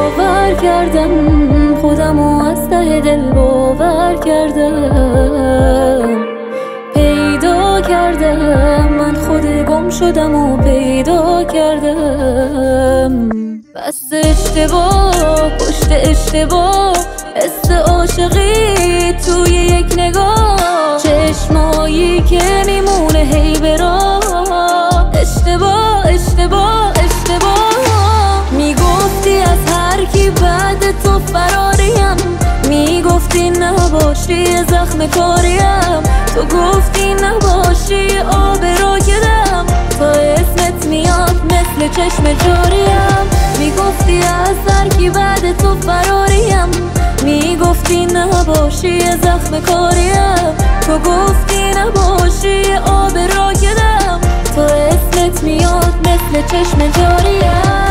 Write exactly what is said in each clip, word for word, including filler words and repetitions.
باور کردم خودمو از ته دل باور کردم، پیدا کردم من خود گم شدم و پیدا کردم. بس اشتباه پشت اشتباه، حس عاشقی توی یک نگاه، چشمایی که میمونه هی به راه. اشتباه اشتباه اشتباه، میگفتی از هر کی بعد تو فراریم، میگفتی نباشی زخم کاریم، تو گفتی نباشی آب راکدم، تا اسمت میاد مثل چشم جاریم. میگفتی از هر کی بعد تو فراریم، میگفتی نباشی زخم کاریم، تو گفتی نباشی آب راکدم، تا اسمت میاد مثل چشم جاریم.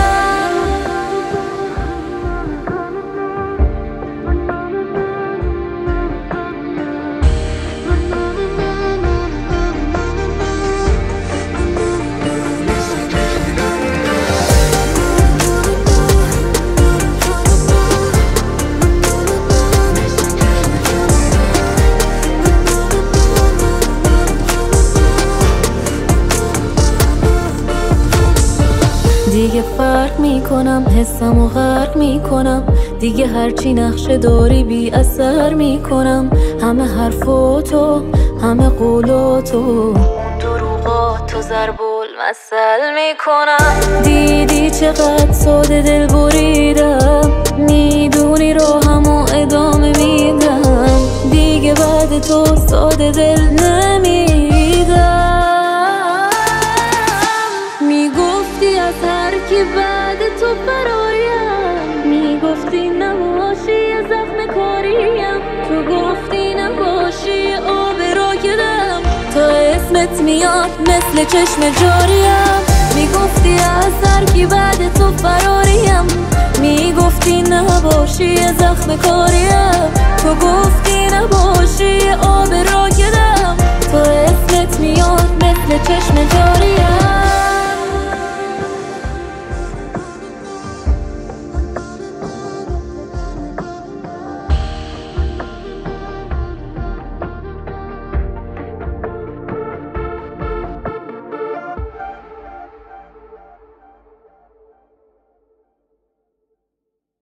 دیگه فرق میکنم، حسمو غرق میکنم، دیگه هرچی نقشه داری بی اثر میکنم. همه حرفاتو همه قولاتو، اون دروغاتو ضرب المثل میکنم. دیدی چقدر ساده دل بریدم، میدونی راهمو ادامه میدم، دیگه بعد تو ساده دل نمیدم. میگفتی از هر کی بعد تو فراریم، میگفتی نباشی زخم کاریم، تو گفتی نباشی آب راکدم، تا اسمت میاد مثل چشم جاریم. میگفتی از هر کی بعد تو فراریم، میگفتی نباشی زخم کاریم، تو گفتی نباشی آب راکدم،